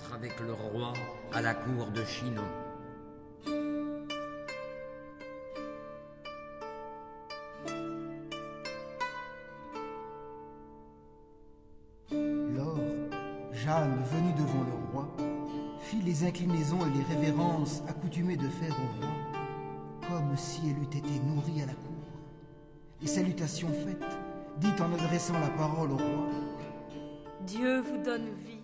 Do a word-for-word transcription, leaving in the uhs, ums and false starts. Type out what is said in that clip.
rencontre avec le roi à la cour de Chinon. Lors, Jeanne, venue devant le roi, fit les inclinaisons et les révérences accoutumées de faire au roi, comme si elle eût été nourrie à la cour. Et salutations faites, dit en adressant la parole au roi: Dieu vous donne vie.